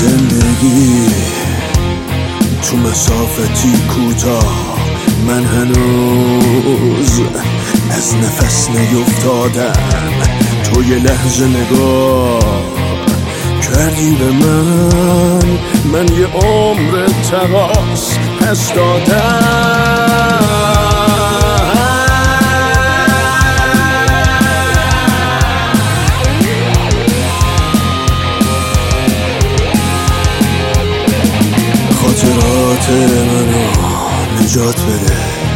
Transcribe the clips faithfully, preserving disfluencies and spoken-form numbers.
زندگی تو مسافتی کوتاه، من هنوز از نفس نیفتادم. تو یه لحظه نگاه کردی به من، من یه عمر تقاص پس دادم. خاطرات منو نجات بده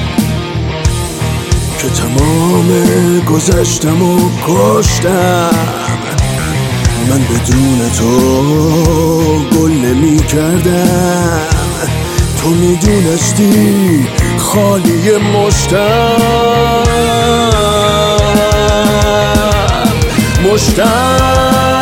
که تمام گذشتمو کشتم. من بدون تو گل نمی کردم، تو میدونستی خالی مشتم مشتم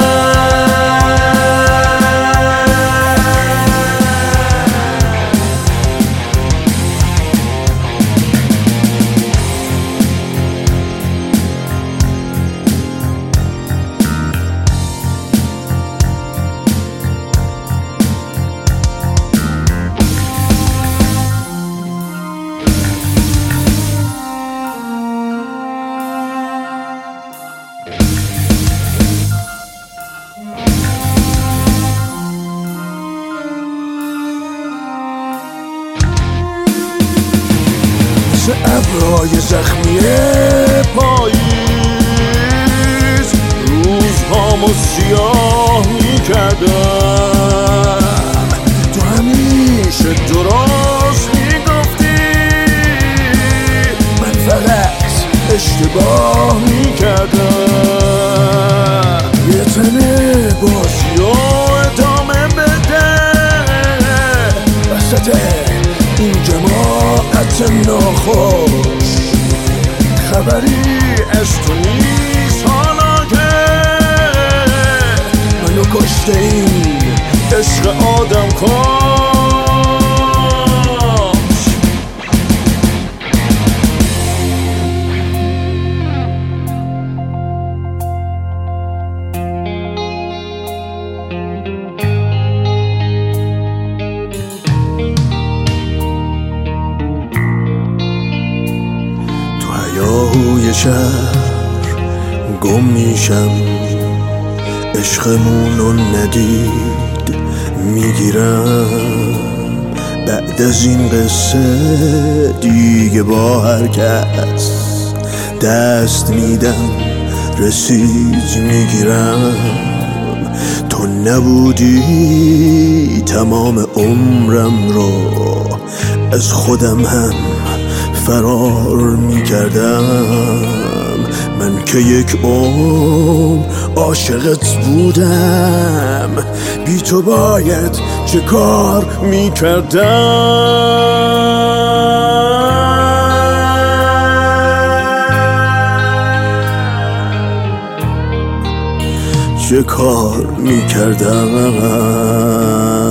مثل ابرهای زخمی پاییز، روزهامو سیاه میکردم. تو همیشه درست میگفتی، من فقط اشتباه میکردم. یه تنه بازی و ادامه بده وسط این جماعت ناخوش. خبری از تو نیست حالا که منو کشته این عشق آدم کش. یاهوی شهر گم میشم، عشقمونو ندید میگیرم. بعد از این قصه دیگه با هر کس دست میدم، رسید میگیرم. تو نبودی تمام عمرم رو از خودم هم فرار میکردم. من که یک عمر عاشقت بودم، بی تو باید چه کار میکردم چه کار میکردم